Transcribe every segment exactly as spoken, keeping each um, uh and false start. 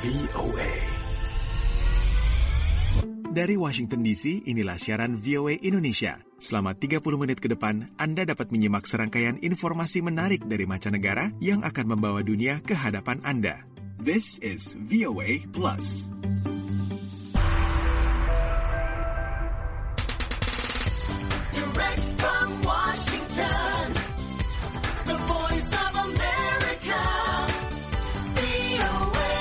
V O A. Dari Washington D C, inilah siaran V O A Indonesia. Selama tiga puluh menit ke depan, Anda dapat menyimak serangkaian informasi menarik dari mancanegara yang akan membawa dunia ke hadapan Anda. This is V O A Plus. Direct from Washington, the voice of America, V O A.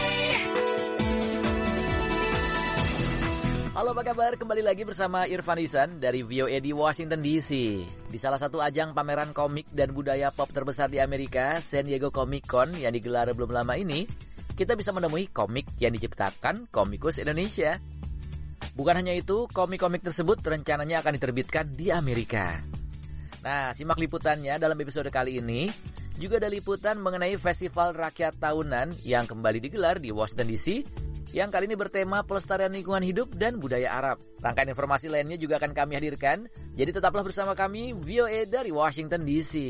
Halo, apa kabar? Kembali lagi bersama Irfan Isan dari V O A di Washington D C. Di salah satu ajang pameran komik dan budaya pop terbesar di Amerika, San Diego Comic Con yang digelar belum lama ini, kita bisa menemui komik yang diciptakan komikus Indonesia. Bukan hanya itu, komik-komik tersebut rencananya akan diterbitkan di Amerika. Nah, simak liputannya dalam episode kali ini. Juga ada liputan mengenai Festival Rakyat Tahunan yang kembali digelar di Washington D C, yang kali ini bertema pelestarian lingkungan hidup dan budaya Arab. Rangkaian informasi lainnya juga akan kami hadirkan, jadi tetaplah bersama kami V O A dari Washington D C.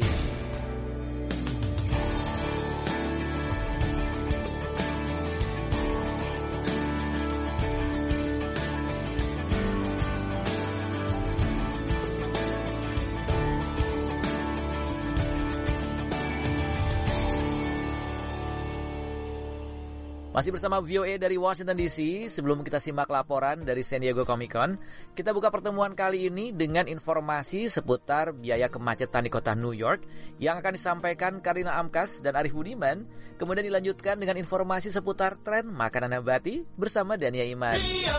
Masih bersama V O A dari Washington D C. Sebelum kita simak laporan dari San Diego Comic Con, kita buka pertemuan kali ini dengan informasi seputar biaya kemacetan di kota New York yang akan disampaikan Karina Amkas dan Arif Budiman. Kemudian dilanjutkan dengan informasi seputar tren makanan nabati bersama Dania Iman.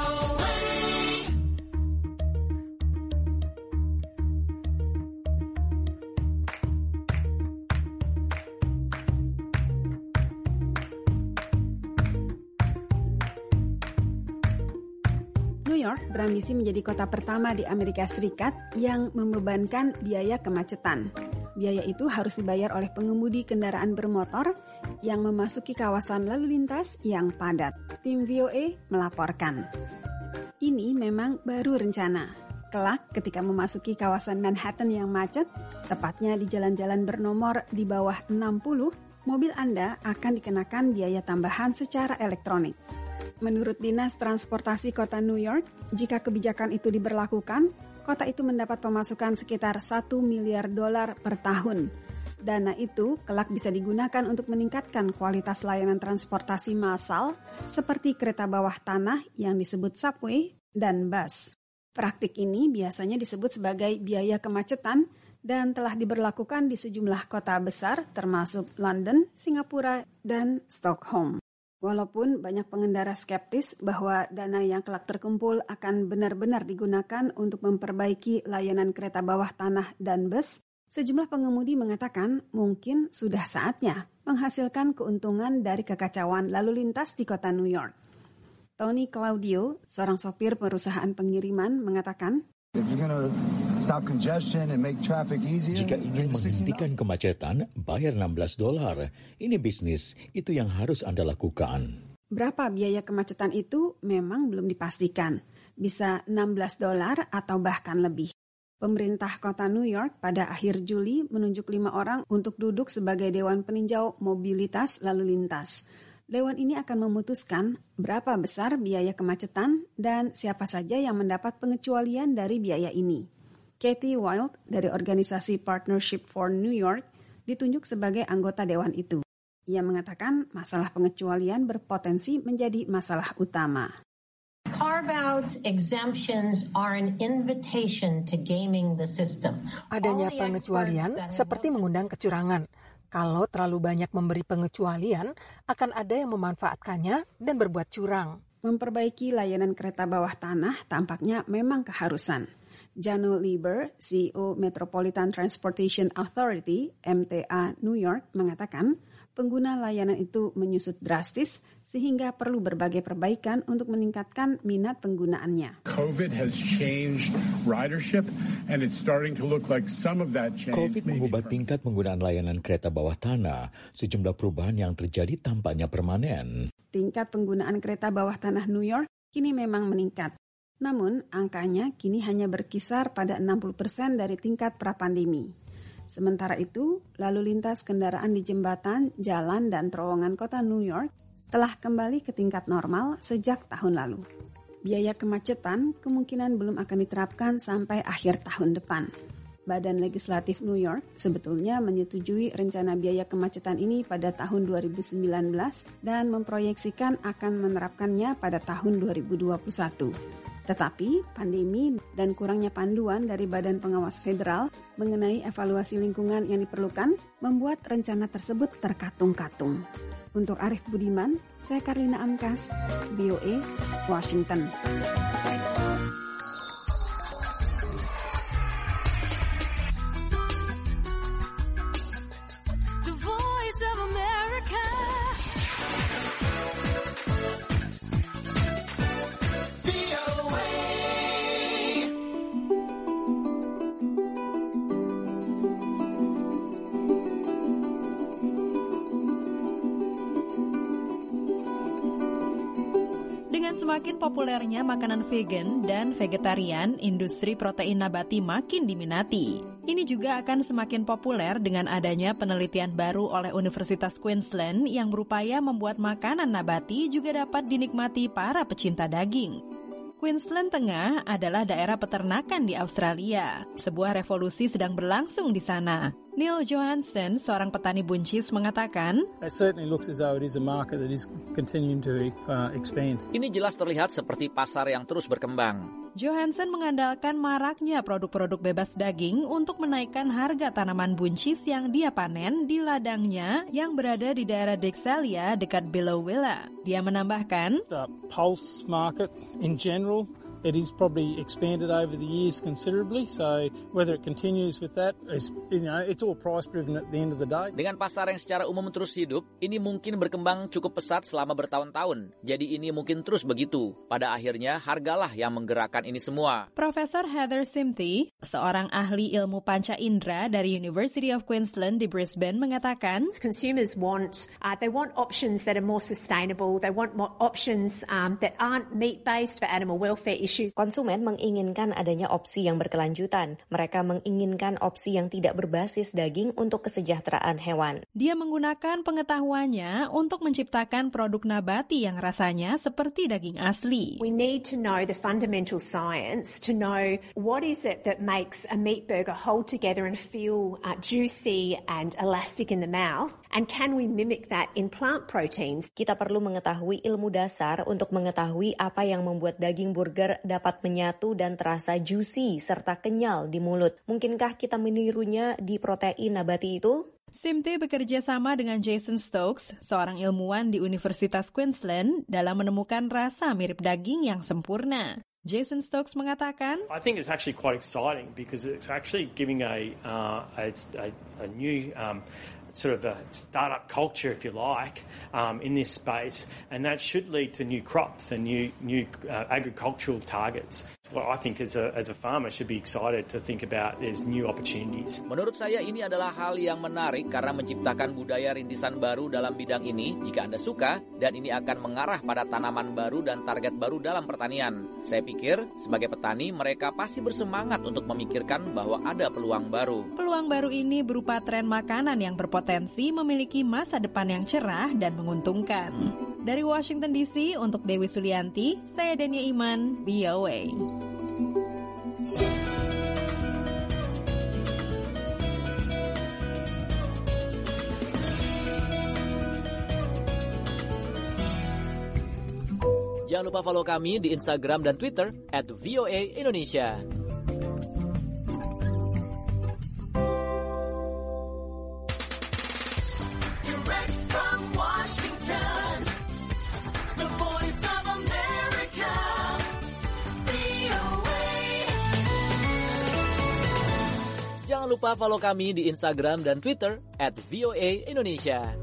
New York berambisi menjadi kota pertama di Amerika Serikat yang membebankan biaya kemacetan. Biaya itu harus dibayar oleh pengemudi kendaraan bermotor yang memasuki kawasan lalu lintas yang padat. Tim V O A melaporkan. Ini memang baru rencana. Kelak ketika memasuki kawasan Manhattan yang macet, tepatnya di jalan-jalan bernomor di bawah enam puluh, mobil Anda akan dikenakan biaya tambahan secara elektronik. Menurut Dinas Transportasi Kota New York, jika kebijakan itu diberlakukan, kota itu mendapat pemasukan sekitar satu miliar dolar per tahun. Dana itu kelak bisa digunakan untuk meningkatkan kualitas layanan transportasi massal seperti kereta bawah tanah yang disebut subway dan bus. Praktik ini biasanya disebut sebagai biaya kemacetan dan telah diberlakukan di sejumlah kota besar termasuk London, Singapura, dan Stockholm. Walaupun banyak pengendara skeptis bahwa dana yang kelak terkumpul akan benar-benar digunakan untuk memperbaiki layanan kereta bawah tanah dan bus, sejumlah pengemudi mengatakan mungkin sudah saatnya menghasilkan keuntungan dari kekacauan lalu lintas di kota New York. Tony Claudio, seorang sopir perusahaan pengiriman, mengatakan, jika ingin menghentikan kemacetan, bayar enam belas dolar. Ini bisnis, itu yang harus Anda lakukan. Berapa biaya kemacetan itu memang belum dipastikan. Bisa enam belas dolar atau bahkan lebih. Pemerintah kota New York pada akhir Juli menunjuk lima orang untuk duduk sebagai Dewan Peninjau Mobilitas Lalu Lintas. Dewan ini akan memutuskan berapa besar biaya kemacetan dan siapa saja yang mendapat pengecualian dari biaya ini. Kathy Wild dari organisasi Partnership for New York ditunjuk sebagai anggota dewan itu. Ia mengatakan masalah pengecualian berpotensi menjadi masalah utama. Carve-outs, exemptions are an invitation to gaming the system. Adanya pengecualian seperti mengundang kecurangan. Kalau terlalu banyak memberi pengecualian, akan ada yang memanfaatkannya dan berbuat curang. Memperbaiki layanan kereta bawah tanah tampaknya memang keharusan. Jano Lieber, C E O Metropolitan Transportation Authority, M T A New York, mengatakan pengguna layanan itu menyusut drastis sehingga perlu berbagai perbaikan untuk meningkatkan minat penggunaannya. COVID has changed ridership and it's starting to look like some of that change. COVID mengubah tingkat penggunaan layanan kereta bawah tanah. Sejumlah perubahan yang terjadi tampaknya permanen. Tingkat penggunaan kereta bawah tanah New York kini memang meningkat. Namun, angkanya kini hanya berkisar pada enam puluh persen dari tingkat pra-pandemi. Sementara itu, lalu lintas kendaraan di jembatan, jalan, dan terowongan kota New York telah kembali ke tingkat normal sejak tahun lalu. Biaya kemacetan kemungkinan belum akan diterapkan sampai akhir tahun depan. Badan Legislatif New York sebetulnya menyetujui rencana biaya kemacetan ini pada tahun dua ribu sembilan belas dan memproyeksikan akan menerapkannya pada tahun dua ribu dua puluh satu. Tetapi pandemi dan kurangnya panduan dari Badan Pengawas Federal mengenai evaluasi lingkungan yang diperlukan membuat rencana tersebut terkatung-katung. Untuk Arif Budiman, saya Karlina Amkas, V O A, Washington. The Voice of America. V O A. Dengan semakin populernya makanan vegan dan vegetarian, industri protein nabati makin diminati. Ini juga akan semakin populer dengan adanya penelitian baru oleh Universitas Queensland yang berupaya membuat makanan nabati juga dapat dinikmati para pecinta daging. Queensland Tengah adalah daerah peternakan di Australia. Sebuah revolusi sedang berlangsung di sana. Neil Johansson, seorang petani buncis, mengatakan, It certainly looks as though it is a market that is continuing to uh, expand. Ini jelas terlihat seperti pasar yang terus berkembang. Johansson mengandalkan maraknya produk-produk bebas daging untuk menaikkan harga tanaman buncis yang dia panen di ladangnya yang berada di daerah Dexalia dekat Billowilla. Dia menambahkan, The pulse market in general, it is probably expanded over the years considerably. So whether it continues with that is, you know, it's all price driven at the end of the day. Dengan pasar yang secara umum terus hidup, ini mungkin berkembang cukup pesat selama bertahun-tahun. Jadi ini mungkin terus begitu. Pada akhirnya hargalah yang menggerakkan ini semua. Profesor Heather Simthi, seorang ahli ilmu panca indera dari University of Queensland di Brisbane, mengatakan, Consumers want, uh, they want options that are more sustainable. They want more options um, that aren't meat-based for animal welfare issues. Konsumen menginginkan adanya opsi yang berkelanjutan. Mereka menginginkan opsi yang tidak berbasis daging untuk kesejahteraan hewan. Dia menggunakan pengetahuannya untuk menciptakan produk nabati yang rasanya seperti daging asli. We need to know the fundamental science to know what is it that makes a meat burger hold together and feel uh, juicy and elastic in the mouth, and can we mimic that in plant proteins? Kita perlu mengetahui ilmu dasar untuk mengetahui apa yang membuat daging burger dapat menyatu dan terasa juicy serta kenyal di mulut. Mungkinkah kita menirunya di protein nabati itu? Simthi bekerja sama dengan Jason Stokes, seorang ilmuwan di Universitas Queensland, dalam menemukan rasa mirip daging yang sempurna. Jason Stokes mengatakan, I think it's actually quite exciting because it's actually giving a uh, a, a, a new um, sort of a startup culture, if you like, um, in this space, and that should lead to new crops and new new uh, agricultural targets. Well, I think as a as a farmer should be excited to think about there's new opportunities. Menurut saya ini adalah hal yang menarik karena menciptakan budaya rintisan baru dalam bidang ini jika Anda suka, dan ini akan mengarah pada tanaman baru dan target baru dalam pertanian. Saya pikir sebagai petani mereka pasti bersemangat untuk memikirkan bahwa ada peluang baru. Peluang baru ini berupa tren makanan yang berpotensi memiliki masa depan yang cerah dan menguntungkan. Dari Washington D C untuk Dewi Sulianti, saya Dania Iman, V O A. Jangan lupa follow kami di Instagram dan Twitter at V O A Indonesia. Direct from Washington, the voice of America, V O A. Jangan lupa follow kami di Instagram dan Twitter at V O A Indonesia.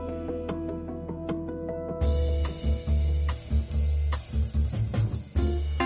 Salah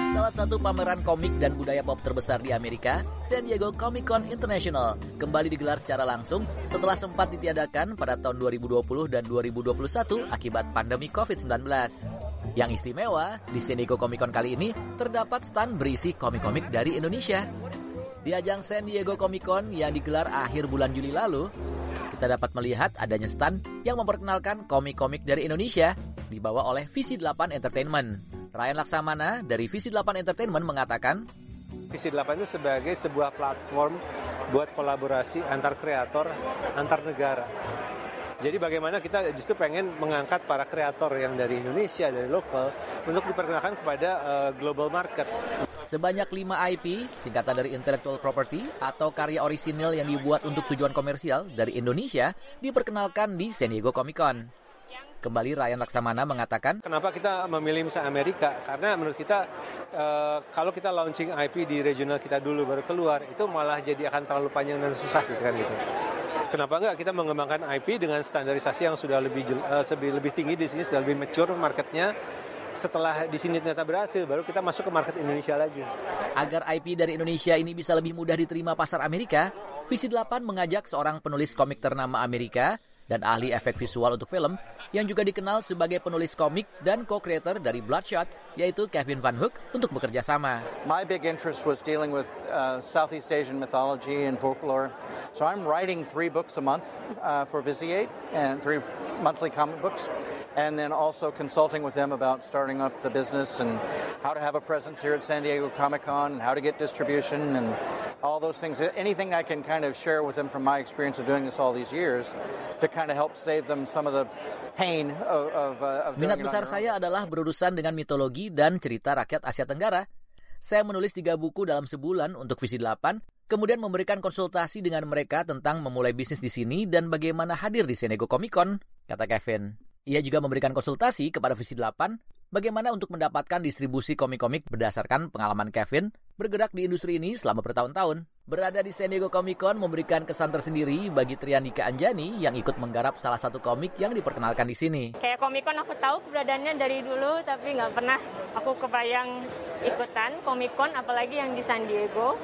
satu pameran komik dan budaya pop terbesar di Amerika, San Diego Comic-Con International, kembali digelar secara langsung setelah sempat ditiadakan pada tahun dua ribu dua puluh dan dua ribu dua puluh satu akibat pandemi covid sembilan belas. Yang istimewa, di San Diego Comic-Con kali ini terdapat stand berisi komik-komik dari Indonesia. Di ajang San Diego Comic-Con yang digelar akhir bulan Juli lalu, kita dapat melihat adanya stand yang memperkenalkan komik-komik dari Indonesia dibawa oleh Visi delapan Entertainment. Ryan Laksamana dari Visi delapan Entertainment mengatakan, Visi delapan itu sebagai sebuah platform buat kolaborasi antar kreator, antar negara. Jadi bagaimana kita justru pengen mengangkat para kreator yang dari Indonesia, dari lokal, untuk diperkenalkan kepada uh, global market. Sebanyak lima I P, singkatan dari Intellectual Property atau karya orisinil yang dibuat untuk tujuan komersial dari Indonesia, diperkenalkan di San Diego Comic-Con. Kembali Ryan Laksamana mengatakan, kenapa kita memilih misalnya Amerika? Karena menurut kita uh, kalau kita launching I P di regional kita dulu baru keluar, itu malah jadi akan terlalu panjang dan susah gitu kan gitu. Kenapa enggak kita mengembangkan I P dengan standarisasi yang sudah lebih uh, lebih tinggi di sini, sudah lebih mature marketnya. Setelah di sini ternyata berhasil, baru kita masuk ke market Indonesia lagi. Agar I P dari Indonesia ini bisa lebih mudah diterima pasar Amerika, Visi delapan mengajak seorang penulis komik ternama Amerika dan ahli efek visual untuk film yang juga dikenal sebagai penulis komik dan co-creator dari Bloodshot, yaitu Kevin Van Hook, untuk bekerja sama. My big interest was dealing with uh, Southeast Asian mythology and folklore. So I'm writing three books a month uh, for Visiate, and three monthly comic books. And then also consulting with them about starting up the business and how to have a presence here at San Diego Comic-Con and how to get distribution and all those things. Anything I can kind of share with them from my experience of doing this all these years to kind of help save them some of the pain of, of, uh, of doing Minat it on besar their own. saya adalah berurusan dengan mitologi dan cerita rakyat Asia Tenggara. Saya menulis tiga buku dalam sebulan untuk Visi delapan, kemudian memberikan konsultasi dengan mereka tentang memulai bisnis di sini dan bagaimana hadir di San Diego Comic-Con, kata Kevin. Ia juga memberikan konsultasi kepada Visi delapan bagaimana untuk mendapatkan distribusi komik-komik berdasarkan pengalaman Kevin bergerak di industri ini selama bertahun-tahun. Berada di San Diego Comic-Con memberikan kesan tersendiri bagi Triandika Anjani yang ikut menggarap salah satu komik yang diperkenalkan di sini. Kayak Comic-Con aku tahu keberadaannya dari dulu, tapi nggak pernah aku kebayang ikutan Comic-Con, apalagi yang di San Diego.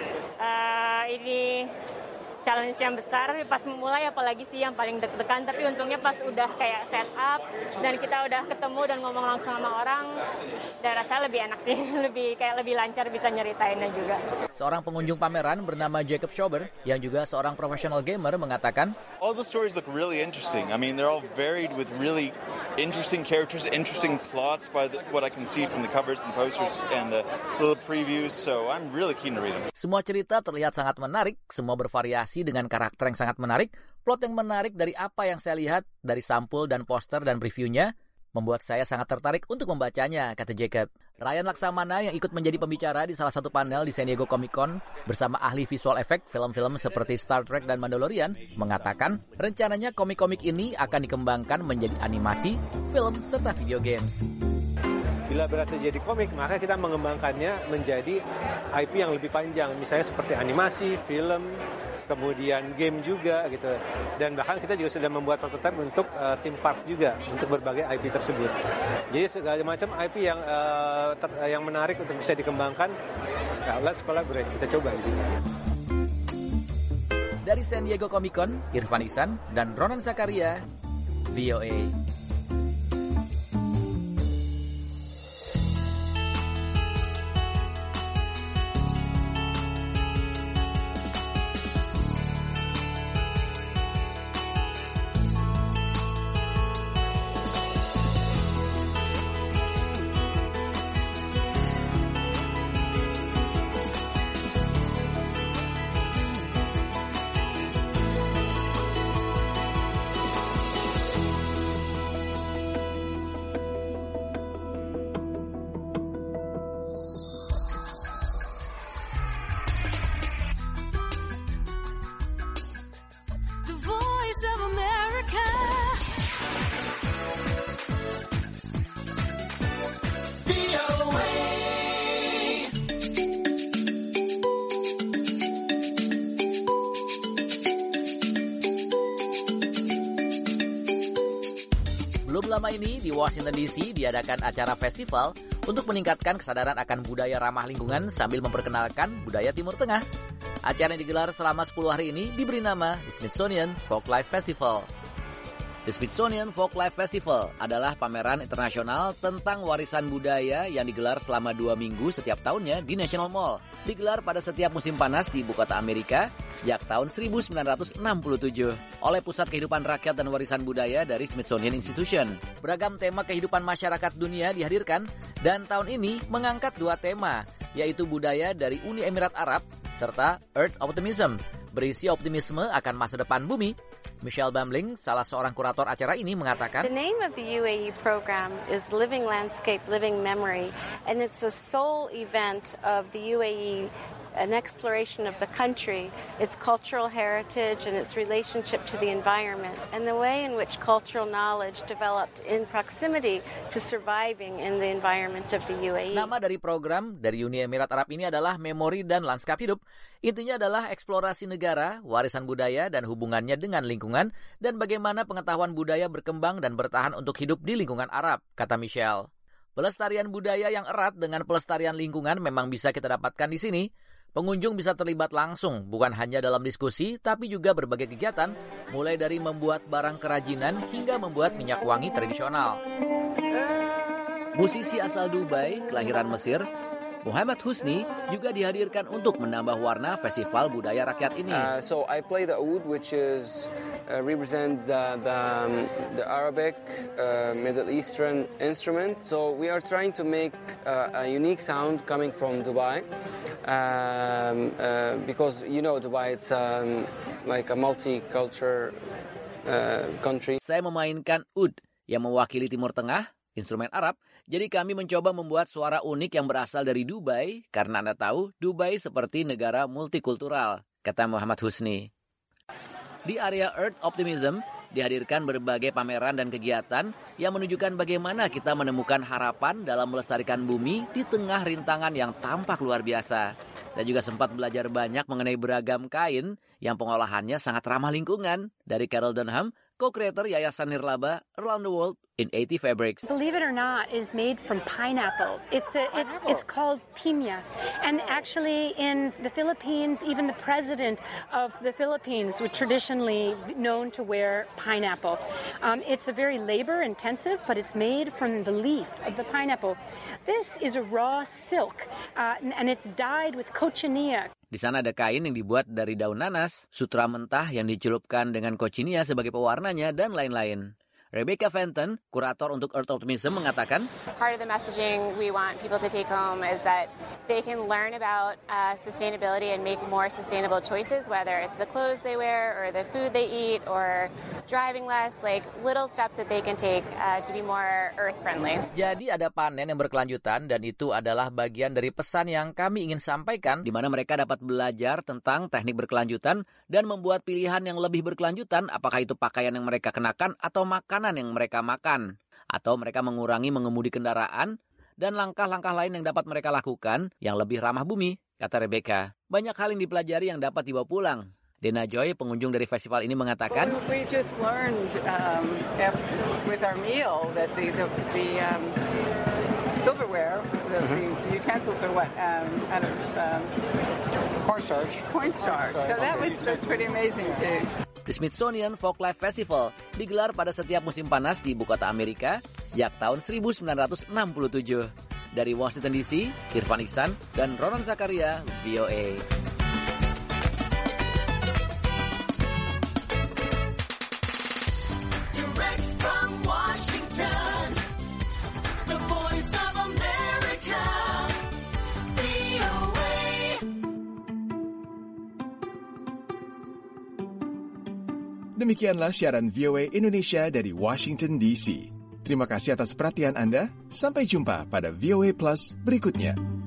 Uh, ini challenge yang besar, pas memulai apalagi sih yang paling deg-degan, tapi untungnya pas udah kayak set up dan kita udah ketemu dan ngomong langsung sama orang, dan rasanya lebih enak sih, lebih kayak lebih lancar bisa nyeritainnya juga. Seorang pengunjung pameran bernama Jacob Schober yang juga seorang professional gamer mengatakan, all the stories look really interesting. I mean, they're all varied with really interesting characters, interesting plots by the, what I can see from the covers and posters and the little previews, so I'm really keen to read them. Semua cerita terlihat sangat menarik, semua bervariasi dengan karakter yang sangat menarik, plot yang menarik dari apa yang saya lihat dari sampul dan poster dan previewnya, membuat saya sangat tertarik untuk membacanya, kata Jacob. Ryan Laksamana yang ikut menjadi pembicara di salah satu panel di San Diego Comic-Con bersama ahli visual effect film-film seperti Star Trek dan Mandalorian, mengatakan rencananya komik-komik ini akan dikembangkan menjadi animasi, film, serta video games. Bila berhasil jadi komik, maka kita mengembangkannya menjadi I P yang lebih panjang, misalnya seperti animasi, film, kemudian game juga gitu. Dan bahkan kita juga sudah membuat prototipe untuk uh, theme park juga untuk berbagai I P tersebut. Jadi segala macam I P yang uh, ter, uh, yang menarik untuk bisa dikembangkan. Nah, let's collaborate, kita coba di sini. Dari San Diego Comic-Con, Irfan Ihsan dan Ronan Zakaria, V O A. Belum lama ini di Washington D C diadakan acara festival untuk meningkatkan kesadaran akan budaya ramah lingkungan sambil memperkenalkan budaya Timur Tengah. Acara yang digelar selama sepuluh hari ini diberi nama The Smithsonian Folklife Festival. The Smithsonian Folklife Festival adalah pameran internasional tentang warisan budaya yang digelar selama dua minggu setiap tahunnya di National Mall. Digelar pada setiap musim panas di ibu kota Amerika sejak tahun seribu sembilan ratus enam puluh tujuh oleh Pusat Kehidupan Rakyat dan Warisan Budaya dari Smithsonian Institution. Beragam tema kehidupan masyarakat dunia dihadirkan dan tahun ini mengangkat dua tema, yaitu budaya dari Uni Emirat Arab serta Earth Optimism, berisi optimisme akan masa depan bumi. Michelle Bamling, salah seorang kurator acara ini, mengatakan, The name of the U A E program is Living Landscape, Living Memory, and it's a sole event of the U A E, an exploration of the country, its cultural heritage and its relationship to the environment, and the way in which cultural knowledge developed in proximity to surviving in the environment of the U A E. Nama dari program dari Uni Emirat Arab ini adalah Memori dan Lanskap Hidup. Intinya adalah eksplorasi negara, warisan budaya, dan hubungannya dengan lingkungan, dan bagaimana pengetahuan budaya berkembang dan bertahan untuk hidup di lingkungan Arab, kata Michelle. Pelestarian budaya yang erat dengan pelestarian lingkungan memang bisa kita dapatkan di sini. Pengunjung bisa terlibat langsung, bukan hanya dalam diskusi, tapi juga berbagai kegiatan, mulai dari membuat barang kerajinan hingga membuat minyak wangi tradisional. Musisi asal Dubai, kelahiran Mesir, Muhammad Husni juga dihadirkan untuk menambah warna festival budaya rakyat ini. Uh, so I play the oud, which is uh, represent the the, um, the Arabic uh, Middle Eastern instrument. So we are trying to make uh, a unique sound coming from Dubai, um, uh, because you know Dubai, it's um, like a multicultural uh, country. Saya memainkan oud yang mewakili Timur Tengah, instrumen Arab. Jadi kami mencoba membuat suara unik yang berasal dari Dubai, karena Anda tahu Dubai seperti negara multikultural, kata Muhammad Husni. Di area Earth Optimism dihadirkan berbagai pameran dan kegiatan yang menunjukkan bagaimana kita menemukan harapan dalam melestarikan bumi di tengah rintangan yang tampak luar biasa. Saya juga sempat belajar banyak mengenai beragam kain yang pengolahannya sangat ramah lingkungan dari Carol Dunham, co-creator Yayasan Nirlaba Around the World in eighty Fabrics. Believe it or not, is made from pineapple. It's a, it's it's called piña, and actually in the Philippines, even the president of the Philippines was traditionally known to wear pineapple. Um, it's a very labor-intensive, but it's made from the leaf of the pineapple. This is a raw silk, uh, and it's dyed with cochineal. Di sana ada kain yang dibuat dari daun nanas, sutra mentah yang dicelupkan dengan cochineal sebagai pewarnanya, dan lain-lain. Rebecca Fenton, kurator untuk Earth Optimism, mengatakan, Part of the messaging we want people to take home is that they can learn about uh, sustainability and make more sustainable choices, whether it's the clothes they wear or the food they eat or driving less, like little steps that they can take uh, to be more earth-friendly. Jadi ada panen yang berkelanjutan, dan itu adalah bagian dari pesan yang kami ingin sampaikan, di mana mereka dapat belajar tentang teknik berkelanjutan dan membuat pilihan yang lebih berkelanjutan, apakah itu pakaian yang mereka kenakan atau makan yang mereka makan, atau mereka mengurangi mengemudi kendaraan, dan langkah-langkah lain yang dapat mereka lakukan yang lebih ramah bumi, kata Rebecca. Banyak hal yang dipelajari yang dapat dibawa pulang. Dena Joy, pengunjung dari festival ini, mengatakan, well, we just learned um, with our meal that the, the, the um, silverware, the, mm-hmm. the utensils are what? Um, out of um, cornstarch. Cornstarch. So that was that's pretty amazing too. The Smithsonian Folklife Festival digelar pada setiap musim panas di ibu kota Amerika sejak tahun seribu sembilan ratus enam puluh tujuh. Dari Washington D C, Irfan Iksan dan Ronan Zakaria, V O A. Direct from Washington, the voice of America, V O A. Demikianlah siaran V O A Indonesia dari Washington D C. Terima kasih atas perhatian Anda. Sampai jumpa pada V O A Plus berikutnya.